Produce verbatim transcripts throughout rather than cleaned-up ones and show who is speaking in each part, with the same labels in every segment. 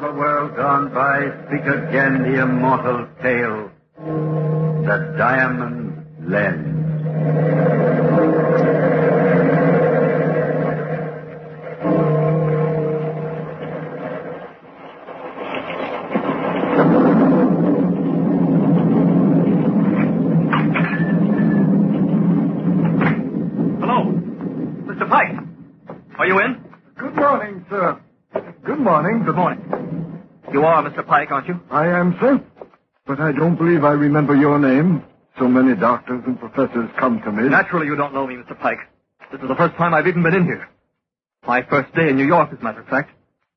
Speaker 1: the world gone by, speak again the immortal tale. The Diamond Lens.
Speaker 2: Hello. Mister Pike. Are you in?
Speaker 3: Good morning, sir. Good morning.
Speaker 2: Good morning. You are Mister Pike, aren't you?
Speaker 3: I am, sir. But I don't believe I remember your name. So many doctors and professors come to me.
Speaker 2: Naturally you don't know me, Mister Pike. This is the first time I've even been in here. My first day in New York, as a matter of fact.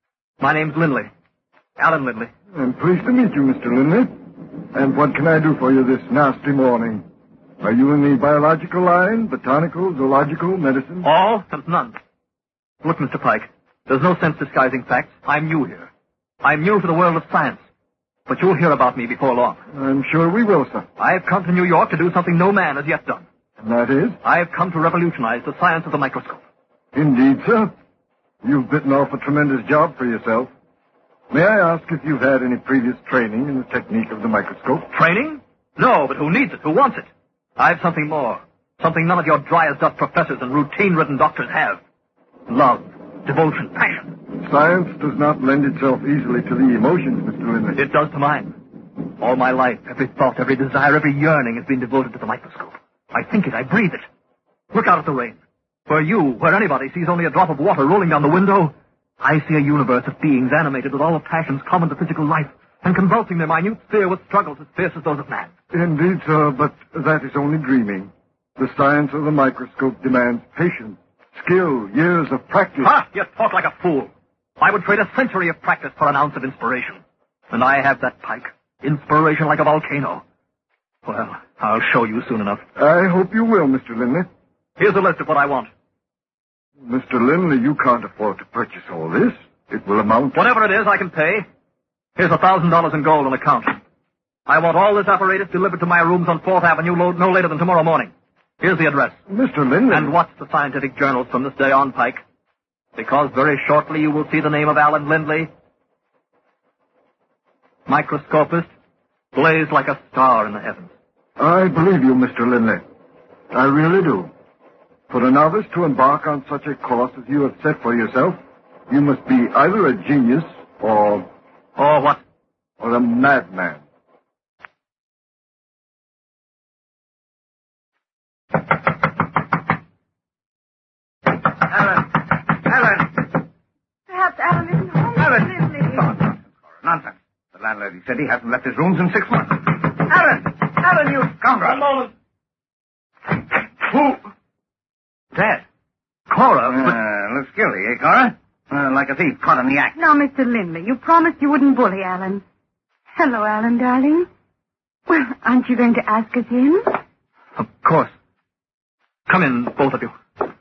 Speaker 2: My name's Lindley. Alan Lindley.
Speaker 3: I'm pleased to meet you, Mister Lindley. And what can I do for you this nasty morning? Are you in the biological line, botanical, zoological, medicine?
Speaker 2: All and none. Look, Mister Pike, there's no sense disguising facts. I'm new here. I'm new to the world of science. But you'll hear about me before long.
Speaker 3: I'm sure we will, sir.
Speaker 2: I've come to New York to do something no man has yet done.
Speaker 3: And that is?
Speaker 2: I've come to revolutionize the science of the microscope.
Speaker 3: Indeed, sir. You've bitten off a tremendous job for yourself. May I ask if you've had any previous training in the technique of the microscope?
Speaker 2: Training? No, but who needs it? Who wants it? I've something more. Something none of your dry-as-dust professors and routine-ridden doctors have. Love, devotion, passion.
Speaker 3: Science does not lend itself easily to the emotions, Mister Lindley.
Speaker 2: It does to mine. All my life, every thought, every desire, every yearning has been devoted to the microscope. I think it, I breathe it. Look out at the rain. Where you, where anybody sees only a drop of water rolling down the window, I see a universe of beings animated with all the passions common to physical life and convulsing their minute sphere with struggles as fierce as those of man.
Speaker 3: Indeed, sir, but that is only dreaming. The science of the microscope demands patience, skill, years of practice.
Speaker 2: Ha! You talk like a fool. I would trade a century of practice for an ounce of inspiration. And I have that, Pike. Inspiration like a volcano. Well, I'll show you soon enough.
Speaker 3: I hope you will, Mister Lindley.
Speaker 2: Here's a list of what I want.
Speaker 3: Mister Lindley, you can't afford to purchase all this. It will amount to...
Speaker 2: Whatever it is, I can pay. Here's a thousand dollars in gold on account. I want all this apparatus delivered to my rooms on Fourth Avenue no later than tomorrow morning. Here's the address.
Speaker 3: Mister Lindley...
Speaker 2: And what's the scientific journals from this day on, Pike? Because very shortly you will see the name of Alan Lindley, microscopist, blaze like a star in the heavens.
Speaker 3: I believe you, Mister Lindley. I really do. For a novice to embark on such a course as you have set for yourself, you must be either a genius or...
Speaker 2: Or what?
Speaker 3: Or a madman.
Speaker 4: Alan! Alan!
Speaker 5: Perhaps Alan isn't home.
Speaker 4: Alan!
Speaker 5: Lindley.
Speaker 4: Nonsense, Cora. Nonsense. The landlady said he hasn't left his rooms in six months. Alan! Alan, you scoundrel!
Speaker 2: One moment.
Speaker 4: Who?
Speaker 2: Dad. Cora, but...
Speaker 4: Uh, looks guilty, eh, Cora? Uh, like a thief caught in the act.
Speaker 5: Now, Mister Lindley, you promised you wouldn't bully Alan. Hello, Alan, darling. Well, aren't you going to ask us in?
Speaker 2: Of course. Come in, both of you.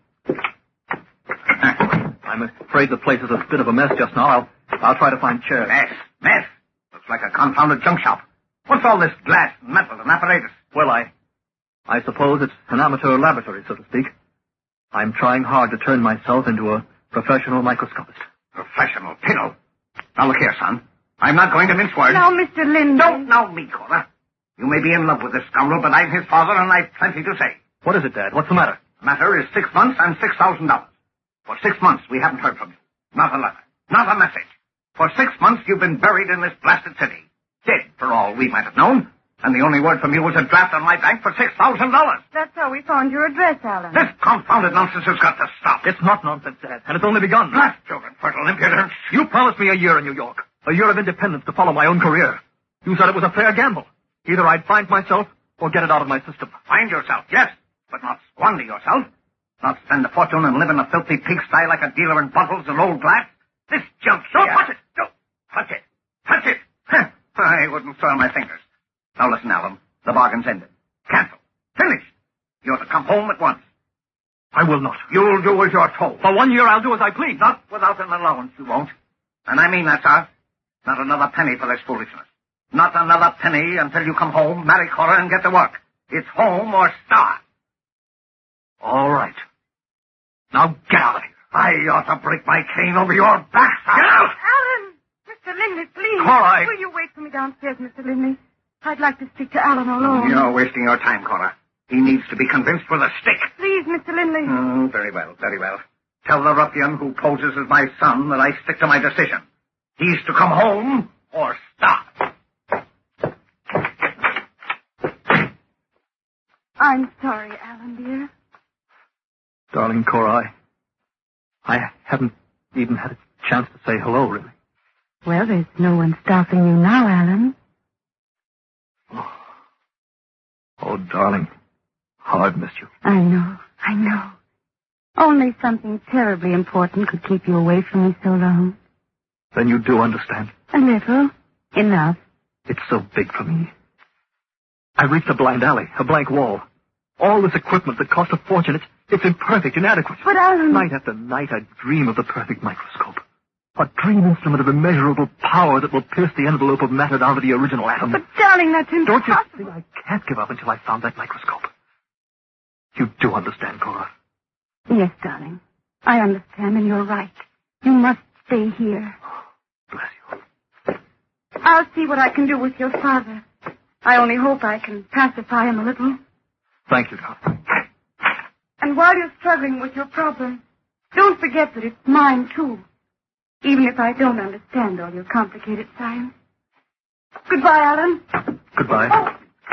Speaker 2: I'm afraid the place is a bit of a mess just now. I'll, I'll try to find chairs.
Speaker 4: Mess. Mess. Looks like a confounded junk shop. What's all this glass and metal and apparatus?
Speaker 2: Well, I... I suppose it's an amateur laboratory, so to speak. I'm trying hard to turn myself into a professional microscopist.
Speaker 4: Professional piddle. Now, look here, son. I'm not going to mince words.
Speaker 5: Now, Mister Lindley.
Speaker 4: Don't know me, Cora. You may be in love with this scoundrel, but I'm his father, and I've plenty to say.
Speaker 2: What is it, Dad? What's the matter?
Speaker 4: The matter is six months and six thousand dollars. For six months, we haven't heard from you. Not a letter. Not a message. For six months, you've been buried in this blasted city. Dead, for all we might have known. And the only word from you was a draft on my bank for six thousand dollars.
Speaker 5: That's how we found your address, Alan.
Speaker 4: This confounded nonsense has got to stop.
Speaker 2: It's not nonsense, Dad, and it's only begun.
Speaker 4: Blast children, fertile impudence.
Speaker 2: You promised me a year in New York. A year of independence to follow my own career. You said it was a fair gamble. Either I'd find myself or get it out of my system.
Speaker 4: Find yourself, yes, but not squander yourself. Not spend a fortune and live in a filthy pigsty like a dealer in bottles and old glass. This junk... Don't touch it! Don't touch it! Touch it! I wouldn't soil my fingers. Now listen, Alan. The bargain's ended. Cancel. Finished. You're to come home at once.
Speaker 2: I will not.
Speaker 4: You'll do as you're told.
Speaker 2: For one year, I'll do as I please.
Speaker 4: Not without an allowance, you won't. And I mean that, sir. Not another penny for this foolishness. Not another penny until you come home, marry Cora, and get to work. It's home or starve.
Speaker 2: All right. Now get out of here.
Speaker 4: I ought to break my cane over your back. Get out!
Speaker 5: Alan! Mister Lindley,
Speaker 2: Cora!
Speaker 5: Will you wait for me downstairs, Mister Linley? I'd like to speak to Alan alone.
Speaker 4: You're wasting your time, Cora. He needs to be convinced with a stick.
Speaker 5: Please, Mister Linley.
Speaker 4: Oh, very well, very well. Tell the ruffian who poses as my son that I stick to my decision. He's to come home or stop.
Speaker 5: I'm sorry, Alan, dear.
Speaker 2: Darling Cora, I, I haven't even had a chance to say hello, really.
Speaker 5: Well, there's no one stopping you now, Alan.
Speaker 2: Oh, oh darling, how I've missed you.
Speaker 5: I know, I know. Only something terribly important could keep you away from me so long.
Speaker 2: Then you do understand.
Speaker 5: A little. Enough.
Speaker 2: It's so big for me. I reached a blind alley, a blank wall. All this equipment that cost a fortune, it's, it's imperfect, inadequate.
Speaker 5: But Alan...
Speaker 2: Night after night, I dream of the perfect microscope. A dream instrument of immeasurable power that will pierce the envelope of matter down to the original atom.
Speaker 5: But, darling, that's impossible.
Speaker 2: Don't you see? I can't give up until I found that microscope. You do understand, Cora?
Speaker 5: Yes, darling. I understand, and you're right. You must stay here.
Speaker 2: Bless you.
Speaker 5: I'll see what I can do with your father. I only hope I can pacify him a little.
Speaker 2: Thank you, darling.
Speaker 5: And while you're struggling with your problem, don't forget that it's mine, too. Even if I don't understand all your complicated science. Goodbye, Alan.
Speaker 2: Goodbye.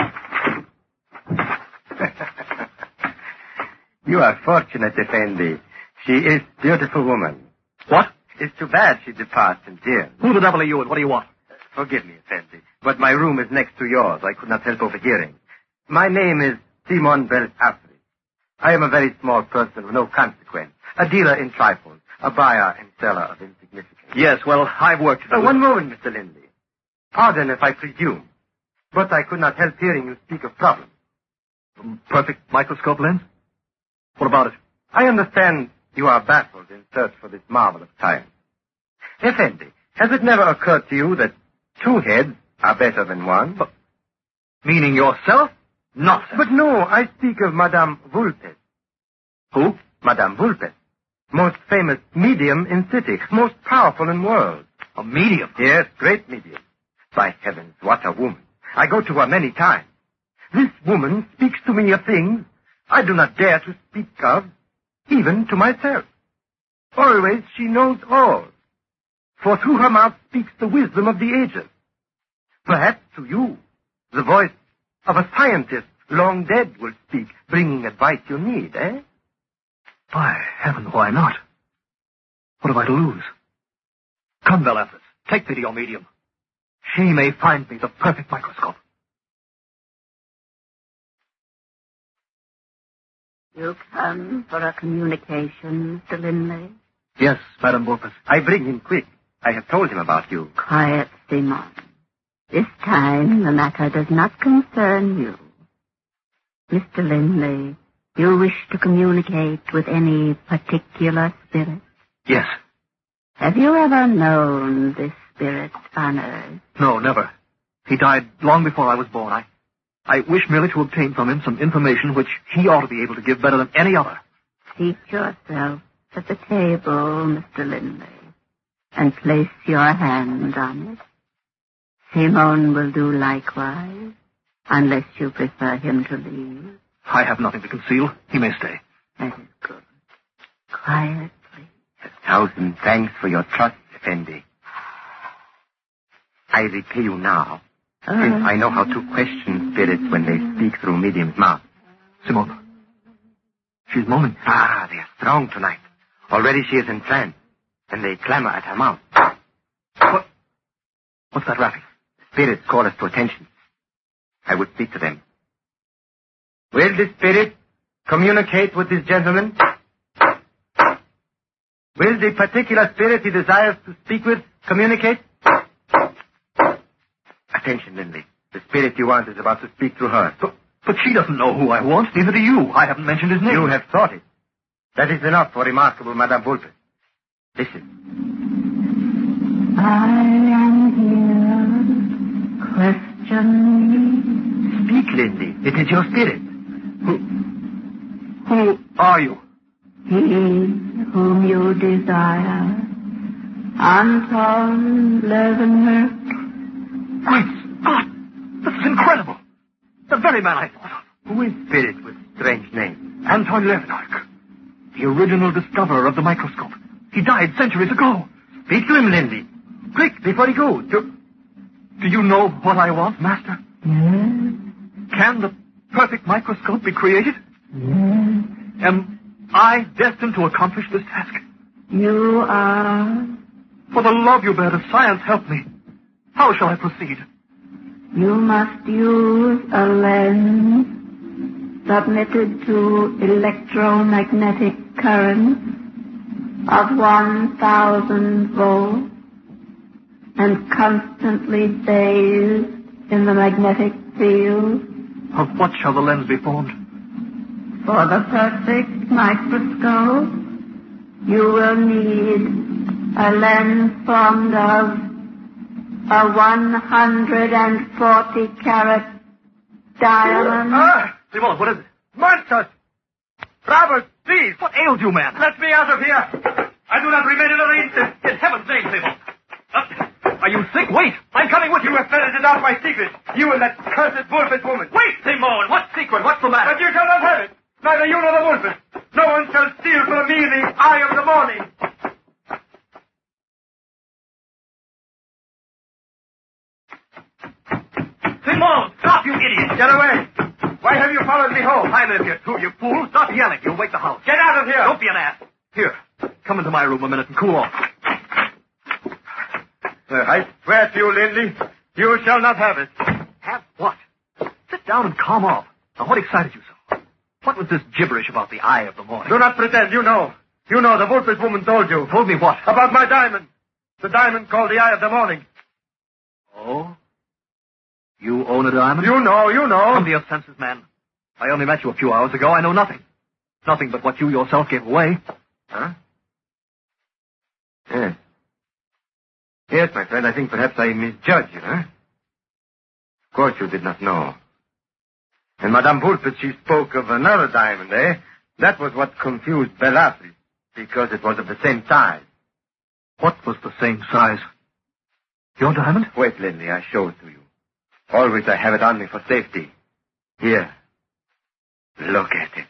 Speaker 6: You are fortunate, Effendi. She is a beautiful woman.
Speaker 2: What?
Speaker 6: It's too bad she departs in tears.
Speaker 2: Who the devil are you and what do you want?
Speaker 6: Forgive me, Effendi, but my room is next to yours. I could not help overhearing. My name is Simon Belafri. I am a very small person of no consequence. A dealer in trifles. A buyer and seller of insignificance.
Speaker 2: Yes, well, I've worked...
Speaker 6: Uh, one moment, Mister Linley. Pardon if I presume, but I could not help hearing you speak of problems.
Speaker 2: Perfect microscope lens? What about it?
Speaker 6: I understand you are baffled in search for this marvel of science. Effendi, has it never occurred to you that two heads are better than one?
Speaker 2: But, meaning yourself? Nonsense.
Speaker 6: But no, I speak of Madame Vulpes.
Speaker 2: Who?
Speaker 6: Madame Vulpes. Most famous medium in city. Most powerful in world.
Speaker 2: A medium?
Speaker 6: Yes, great medium. By heavens, what a woman. I go to her many times. This woman speaks to me of things I do not dare to speak of, even to myself. Always she knows all. For through her mouth speaks the wisdom of the ages. Perhaps to you, the voice of a scientist long dead will speak, bringing advice you need, eh?
Speaker 2: By heaven, why not? What have I to lose? Come, Belafris, take me to your medium. She may find me the perfect microscope.
Speaker 5: You come for a communication, Mister Linley?
Speaker 2: Yes, Madame Vulpes.
Speaker 6: I bring him quick. I have told him about you.
Speaker 5: Quiet, Simon. This time the matter does not concern you. Mister Linley, you wish to communicate with any particular spirit?
Speaker 2: Yes.
Speaker 5: Have you ever known this spirit on Earth?
Speaker 2: No, never. He died long before I was born. I, I wish merely to obtain from him some information which he ought to be able to give better than any other.
Speaker 5: Seat yourself at the table, Mister Linley, and place your hand on it. Simon will do likewise, unless you prefer him to leave.
Speaker 2: I have nothing to conceal. He may stay.
Speaker 5: That is good. Quietly.
Speaker 6: A thousand thanks for your trust, Effendi. I repay you now,
Speaker 5: Uh,
Speaker 6: since I know how to question spirits when they speak through medium's mouth.
Speaker 2: Simone. She's moaning.
Speaker 6: Ah, they are strong tonight. Already she is entranced, and they clamor at her mouth.
Speaker 2: What? What's that rapping?
Speaker 6: Spirits call us to attention. I would speak to them. Will the spirit communicate with this gentleman? Will the particular spirit he desires to speak with communicate? Attention, Linley. The spirit you want is about to speak through her.
Speaker 2: But, but she doesn't know who I want. Neither do you. I haven't mentioned his name.
Speaker 6: You have thought it. That is enough for remarkable Madame Vulpes. Listen.
Speaker 5: I am here. Question me.
Speaker 6: Speak, Linley. It is your spirit.
Speaker 2: Who, who are you?
Speaker 5: He whom you desire. Anton Leeuwenhoek.
Speaker 2: very man I thought of.
Speaker 6: Who is spirit with strange name?
Speaker 2: Anton Leeuwenhoek, the original discoverer of the microscope. He died centuries ago.
Speaker 6: Speak to him, Lindy. Quick, before he goes.
Speaker 2: Do, do you know what I want, Master?
Speaker 5: Yes.
Speaker 2: Can the perfect microscope be created?
Speaker 5: Yes.
Speaker 2: Am I destined to accomplish this task?
Speaker 5: You are.
Speaker 2: For the love you bear to science, help me. How shall I proceed?
Speaker 5: You must use a lens submitted to electromagnetic currents of one thousand volts and constantly bathed in the magnetic field.
Speaker 2: Of what shall the lens be formed?
Speaker 5: For the perfect microscope, you will need a lens formed of a one hundred forty carat diamond.
Speaker 2: Ah! Simon, what is it?
Speaker 6: Monsters! Robbers, please!
Speaker 2: What ails you, man?
Speaker 6: Let me out of here! I do not remain another instant!
Speaker 2: In heaven's name, Simon. Uh, are you sick? Wait! I'm coming with you.
Speaker 6: You have ferreted out my secret! You and that cursed Wolfert woman!
Speaker 2: Wait, Simon! What secret? What's the matter?
Speaker 6: But you shall not have it! Neither you nor the Wolfert! No one shall steal from me the eye of the morning!
Speaker 2: Simon! Stop, you idiot!
Speaker 6: Get away! Why have you followed me home?
Speaker 2: I live here, too, you fool. Stop yelling. You'll wake the house.
Speaker 6: Get out of here!
Speaker 2: Don't be an ass. Here, come into my room a minute and cool off.
Speaker 6: Uh, I swear to you, Linley, you shall not have it.
Speaker 2: Have what? Sit down and calm off. Now, what excited you so? What was this gibberish about the eye of the morning?
Speaker 6: Do not pretend. You know. You know the Wolfert woman told you.
Speaker 2: Told me what?
Speaker 6: About my diamond. The diamond called the eye of the morning.
Speaker 2: Oh? You own a diamond?
Speaker 6: You know, you know.
Speaker 2: Come to your senses, man. I only met you a few hours ago. I know nothing. Nothing but what you yourself gave away.
Speaker 6: Huh? Yes. Yes, my friend, I think perhaps I misjudged you, huh? Of course you did not know. And Madame Wolfert, she spoke of another diamond, eh? That was what confused Belafri, because it was of the same size.
Speaker 2: What was the same size? Your diamond?
Speaker 6: Wait, Linley, I show it to you. Always I have it on me for safety. Here. Look at it.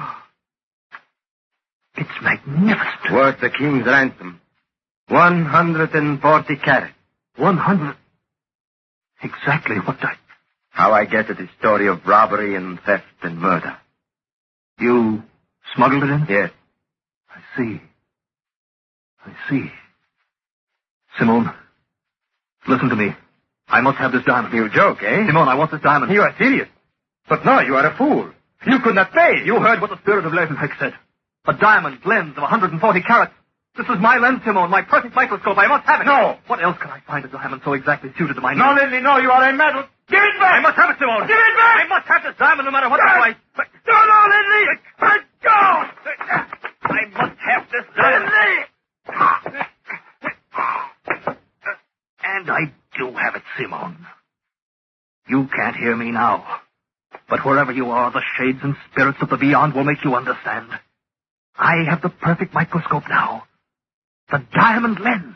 Speaker 2: It's magnificent.
Speaker 6: Worth the king's ransom. One hundred and forty carats.
Speaker 2: One hundred. Exactly what I...
Speaker 6: How I get it is story of robbery and theft and murder.
Speaker 2: You smuggled it in?
Speaker 6: Yes.
Speaker 2: I see. I see. Simone, listen to me. I must have this diamond.
Speaker 6: You joke, eh?
Speaker 2: Simone, I want this diamond.
Speaker 6: You are serious. But no, you are a fool. You could not pay.
Speaker 2: You heard what the spirit of Leeuwenhoek said. A diamond lens of one hundred forty carats. This is my lens, Simone, my perfect microscope. I must have it.
Speaker 6: No.
Speaker 2: What else can I find a diamond so exactly suited to my
Speaker 6: No,
Speaker 2: needs?
Speaker 6: Linley, no, you are a madman. Give it back!
Speaker 2: I must have it, Simone.
Speaker 6: Give it back!
Speaker 2: I must have this diamond no matter what the price. But...
Speaker 6: No, no, Linley! Let go!
Speaker 2: I must have this diamond. And I do have it, Simone. You can't hear me now. But wherever you are, the shades and spirits of the beyond will make you understand. I have the perfect microscope now. The diamond lens.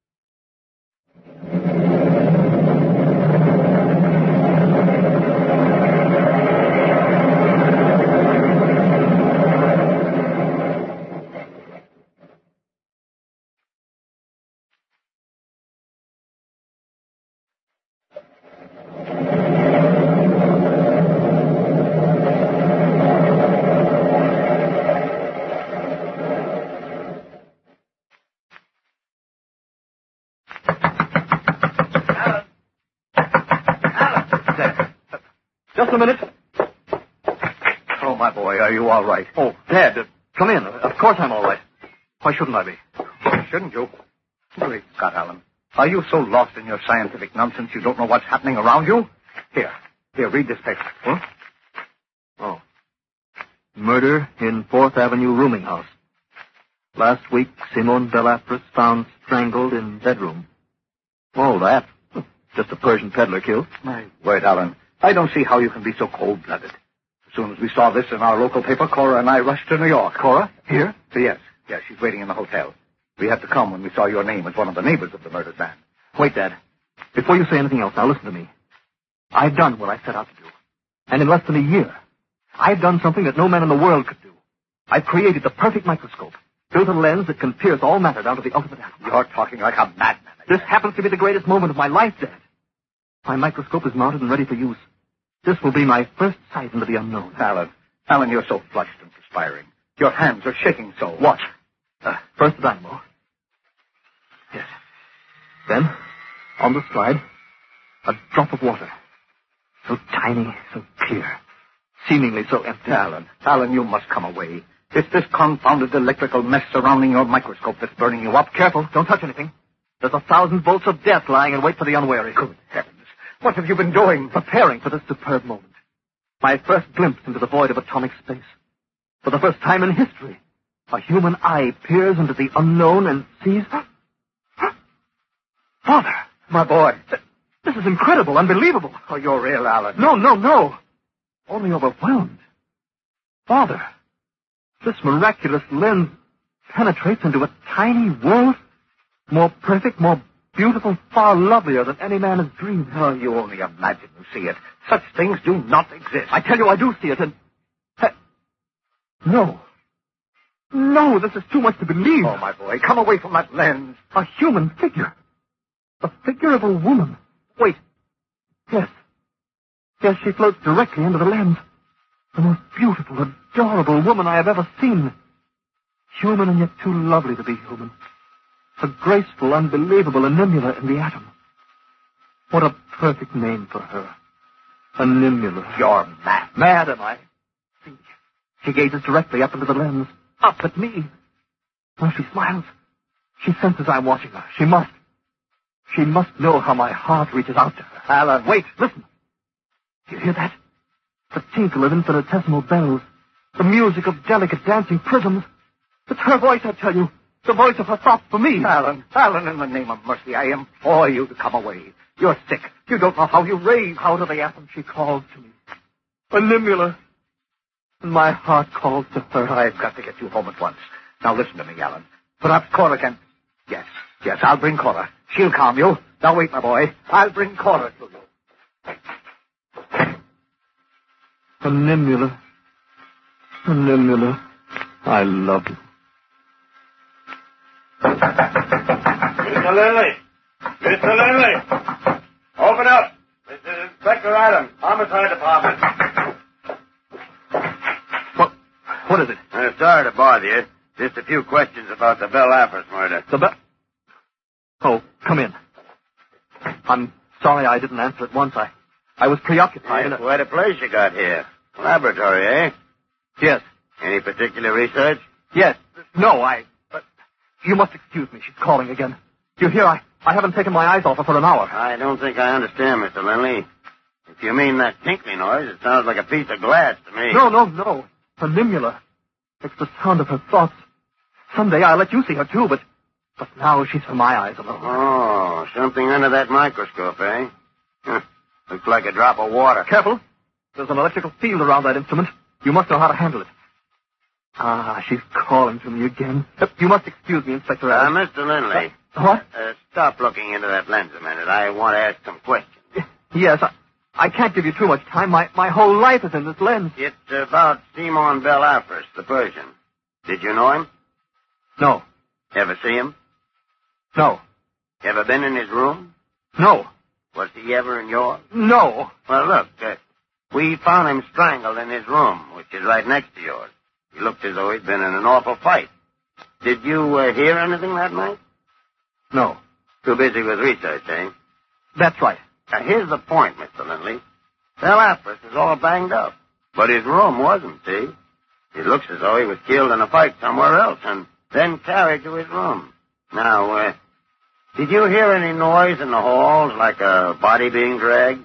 Speaker 2: Just a minute. Oh, my boy, are you all right? Oh, Dad, uh, come in. Of course I'm all right. Why shouldn't I be?
Speaker 4: Why shouldn't you? Great Scott, Allen. Are you so lost in your scientific nonsense you don't know what's happening around you? Here, here, read this paper.
Speaker 2: Huh? Oh. Murder in Fourth Avenue rooming house. Last week, Simone Belafris found strangled in bedroom. Oh, that. Just a Persian peddler killed.
Speaker 4: My word, Allen. I don't see how you can be so cold-blooded. As soon as we saw this in our local paper, Cora and I rushed to New York.
Speaker 2: Cora? Here?
Speaker 4: Yes. Yes, she's waiting in the hotel. We had to come when we saw your name as one of the neighbors of the murdered man.
Speaker 2: Wait, Dad. Before you say anything else, now listen to me. I've done what I set out to do. And in less than a year, I've done something that no man in the world could do. I've created the perfect microscope, built a lens that can pierce all matter down to the ultimate atom.
Speaker 4: You're talking like a madman.
Speaker 2: This happens to be the greatest moment of my life, Dad. My microscope is mounted and ready for use. This will be my first sight into the unknown.
Speaker 4: Alan, Alan, you're so flushed and perspiring. Your hands are shaking so.
Speaker 2: Watch. Uh, first the dynamo. Yes. Then, on the slide, a drop of water. So tiny, so clear. Seemingly so empty.
Speaker 4: Alan, Alan, you must come away. It's this confounded electrical mess surrounding your microscope that's burning you up.
Speaker 2: Careful, don't touch anything. There's a thousand volts of death lying in wait for the unwary.
Speaker 4: Good heavens. What have you been doing?
Speaker 2: Preparing for this superb moment. My first glimpse into the void of atomic space. For the first time in history, a human eye peers into the unknown and sees... Father!
Speaker 4: My boy.
Speaker 2: This is incredible, unbelievable.
Speaker 4: Oh, you're real, Alan.
Speaker 2: No, no, no. Only overwhelmed. Father, this miraculous lens penetrates into a tiny world, more perfect, more beautiful, far lovelier than any man has dreamed.
Speaker 4: Oh, you only imagine you see it. Such things do not exist.
Speaker 2: I tell you, I do see it, and... No. No, this is too much to believe.
Speaker 4: Oh, my boy, come away from that lens.
Speaker 2: A human figure. The figure of a woman. Wait. Yes. Yes, she floats directly into the lens. The most beautiful, adorable woman I have ever seen. Human and yet too lovely to be human. A graceful, unbelievable animula in the atom. What a perfect name for her. Animula.
Speaker 4: You're mad.
Speaker 2: Mad am I? See, she gazes directly up into the lens. Up at me. Now she smiles. She senses I'm watching her. She must. She must know how my heart reaches out to her.
Speaker 4: Alan.
Speaker 2: Wait, listen. Do you hear that? The tinkle of infinitesimal bells. The music of delicate dancing prisms. It's her voice, I tell you. The voice of her thoughts for me.
Speaker 4: Alan, Alan, in the name of mercy, I implore you to come away. You're sick. You don't know how you rave.
Speaker 2: Out of the atom she calls to me. Animula. And my heart calls to her.
Speaker 4: I've got to get you home at once. Now listen to me, Alan. Perhaps Cora can... Yes, yes, I'll bring Cora. She'll calm you. Now wait, my boy. I'll bring Cora to you.
Speaker 2: Animula. Animula. I love you.
Speaker 7: Mister Lindley! Mister Lindley! Open up! This is Inspector Adams, Homicide Department.
Speaker 2: What? What is it?
Speaker 7: Uh, sorry to bother you. Just a few questions about the Belle Affers murder.
Speaker 2: The Belle... Oh, come in. I'm sorry I didn't answer at once. I, I was preoccupied.
Speaker 7: Yes, quite a place you got here. Laboratory, eh?
Speaker 2: Yes.
Speaker 7: Any particular research?
Speaker 2: Yes. No, I... But you must excuse me. She's calling again. You hear? I, I haven't taken my eyes off her for an hour.
Speaker 7: I don't think I understand, Mister Lindley. If you mean that tinkling noise, it sounds like a piece of glass to me.
Speaker 2: No, no, no. Animula. It's the sound of her thoughts. Someday I'll let you see her, too, but... But now she's for my eyes alone.
Speaker 7: Oh, something under that microscope, eh? Huh. Looks like a drop of water.
Speaker 2: Careful. There's an electrical field around that instrument. You must know how to handle it. Ah, she's calling to me again. Uh, you must excuse me, Inspector
Speaker 7: Uh,
Speaker 2: Adams.
Speaker 7: Mister Lindley.
Speaker 2: Uh, what?
Speaker 7: Uh, stop looking into that lens a minute. I want to ask some questions.
Speaker 2: Yes, I, I can't give you too much time. My, my whole life is in this lens.
Speaker 7: It's about Simon Belle Affers, the Persian. Did you know him?
Speaker 2: No.
Speaker 7: Ever see him?
Speaker 2: No.
Speaker 7: Ever been in his room?
Speaker 2: No.
Speaker 7: Was he ever in yours?
Speaker 2: No.
Speaker 7: Well, look, uh, we found him strangled in his room, which is right next to yours. He looked as though he'd been in an awful fight. Did you uh, hear anything that night?
Speaker 2: No.
Speaker 7: Too busy with research, eh?
Speaker 2: That's right.
Speaker 7: Now, here's the point, Mister Lindley. Belle Affers is all banged up, but his room wasn't, see? It looks as though he was killed in a fight somewhere else and then carried to his room. Now, uh, did you hear any noise in the halls, like a body being dragged?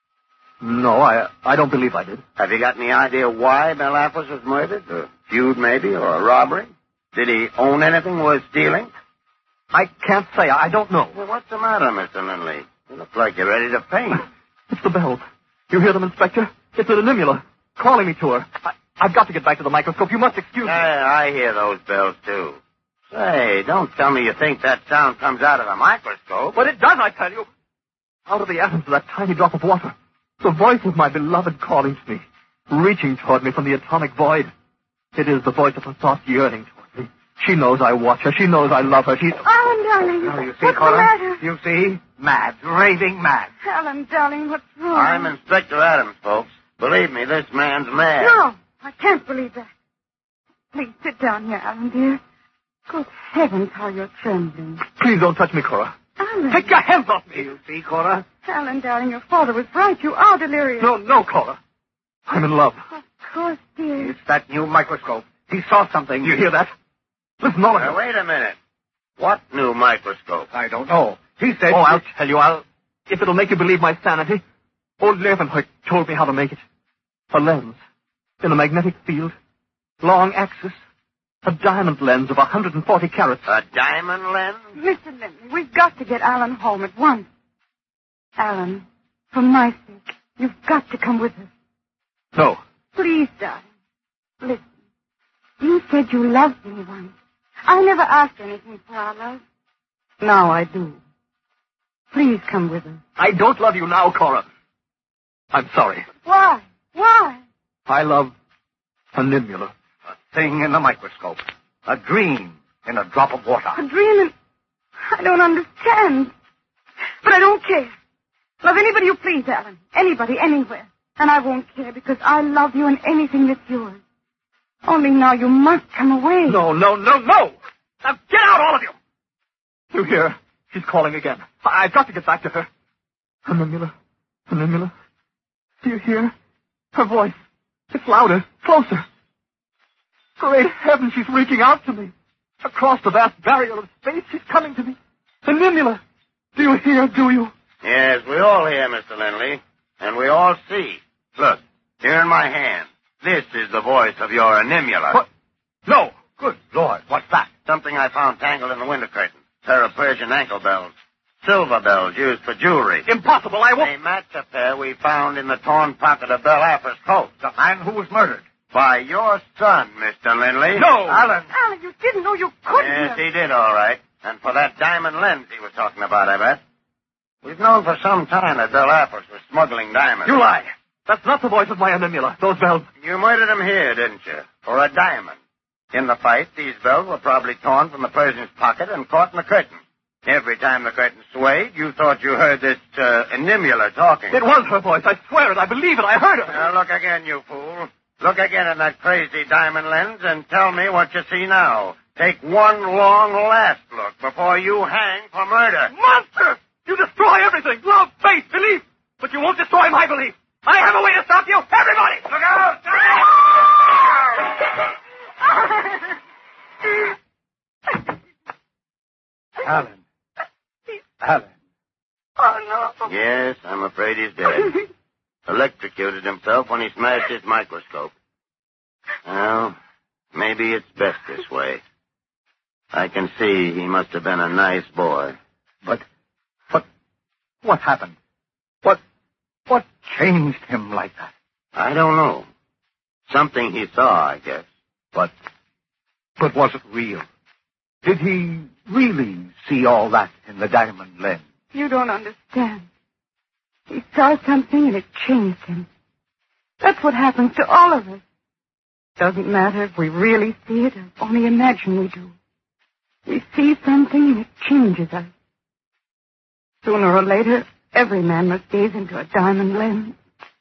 Speaker 2: No, I I don't believe I did.
Speaker 7: Have you got any idea why Belle Affers was murdered? A feud, maybe, or a robbery? Did he own anything worth stealing?
Speaker 2: I can't say. I don't know.
Speaker 7: Well, what's the matter, Mister Lindley? You look like you're ready to faint.
Speaker 2: It's the bells. You hear them, Inspector? It's an animula calling me to her. I, I've got to get back to the microscope. You must excuse me.
Speaker 7: I, I hear those bells, too. Say, don't tell me you think that sound comes out of the microscope.
Speaker 2: But it does, I tell you. Out of the atoms of that tiny drop of water. The voice of my beloved calling to me, reaching toward me from the atomic void. It is the voice of her thoughts yearning toward me. She knows I watch her. She knows I love her. She...
Speaker 5: Alan, darling.
Speaker 4: Now, you see,
Speaker 5: what's
Speaker 4: Cora?
Speaker 5: the matter?
Speaker 4: You see? Mad. Raving mad.
Speaker 5: Alan, darling, what's wrong?
Speaker 7: I'm Inspector Adams, folks. Believe me, this man's mad.
Speaker 5: No, I can't believe that. Please sit down here, Alan, dear. Good heavens, how you're trembling.
Speaker 2: Please don't touch me, Cora.
Speaker 5: Alan.
Speaker 2: Take your hands off me.
Speaker 4: You see, Cora?
Speaker 5: Alan, darling, your father was right. You are delirious.
Speaker 2: No, no, Cora. I'm in love.
Speaker 5: Of course, dear.
Speaker 4: It's that new microscope. He saw something.
Speaker 2: Do you hear that? Listen, all of
Speaker 7: Now,
Speaker 2: you.
Speaker 7: wait a minute. What new microscope?
Speaker 4: I don't know. He said...
Speaker 2: Oh, I'll tell you. I'll... If it'll make you believe my sanity. Old Leeuwenhoek told me how to make it. A lens. In a magnetic field. Long axis. A diamond lens of one hundred forty carats.
Speaker 7: A diamond lens?
Speaker 5: Mister Lindley, we've got to get Alan home at once. Alan, for my sake, you've got to come with us.
Speaker 2: No.
Speaker 5: Please, darling. Listen. You said you loved me once. I never asked anything for our love. Now I do. Please come with us.
Speaker 2: I don't love you now, Cora. I'm sorry.
Speaker 5: Why? Why?
Speaker 2: I love Animula.
Speaker 4: A thing in the microscope. A dream in a drop of water.
Speaker 5: A dream and... I don't understand. But I don't care. Love anybody you please, Alan. Anybody, anywhere. And I won't care because I love you and anything that's yours. Only now you must come away.
Speaker 2: No, no, no, no! Now get out, all of you! You hear? She's calling again. I- I've got to get back to her. Animula. Animula. Do you hear? Her voice. It's louder, closer. Great heaven, she's reaching out to me. Across the vast barrier of space, she's coming to me. Animula. Do you hear, do you?
Speaker 7: Yes, we all hear, Mister Lindley. And we all see. Look, here in my hand. This is the voice of your Animula.
Speaker 2: What? No.
Speaker 4: Good Lord, what's that?
Speaker 7: Something I found tangled in the window curtain. Pair of Persian ankle bells. Silver bells used for jewelry.
Speaker 2: Impossible, I won't...
Speaker 7: They match a pair we found in the torn pocket of Belle Apper's coat.
Speaker 4: The man who was murdered.
Speaker 7: By your son, Mister Lindley.
Speaker 2: No!
Speaker 4: Alan.
Speaker 5: Alan, you didn't know you couldn't.
Speaker 7: Yes,
Speaker 5: have.
Speaker 7: he did, all right. And for that diamond lens he was talking about, I bet. We've known for some time that Belle Appers was smuggling diamonds.
Speaker 2: You lie. That's not the voice of my Animula. Those bells...
Speaker 7: You murdered him here, didn't you? For a diamond. In the fight, these bells were probably torn from the Persian's pocket and caught in the curtain. Every time the curtain swayed, you thought you heard this uh, Animula talking.
Speaker 2: It was her voice. I swear it. I believe it. I heard her.
Speaker 7: Now, look again, you fool. Look again in that crazy diamond lens and tell me what you see now. Take one long last look before you hang for murder.
Speaker 2: Monster! You destroy everything. Love, faith, belief. But you won't destroy my belief. I have a way to stop you. Everybody! Look out!
Speaker 4: Alan. Alan.
Speaker 5: Oh, no.
Speaker 7: Yes, I'm afraid he's dead. Electrocuted himself when he smashed his microscope. Well, maybe it's best this way. I can see he must have been a nice boy.
Speaker 4: But, but, what happened? What, what changed him like that?
Speaker 7: I don't know. Something he saw, I guess.
Speaker 4: But, but was it real? Did he really see all that in the diamond lens?
Speaker 5: You don't understand. He saw something and it changed him. That's what happens to all of us. Doesn't matter if we really see it or only imagine we do. We see something and it changes us. Sooner or later, every man must gaze into a diamond lens.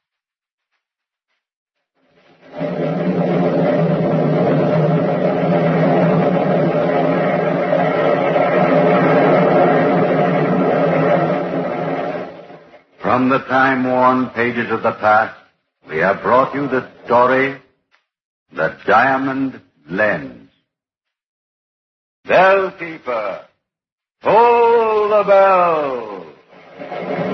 Speaker 1: From the time-worn pages of the past, we have brought you the story, The Diamond Lens. Bellkeeper, toll the bell.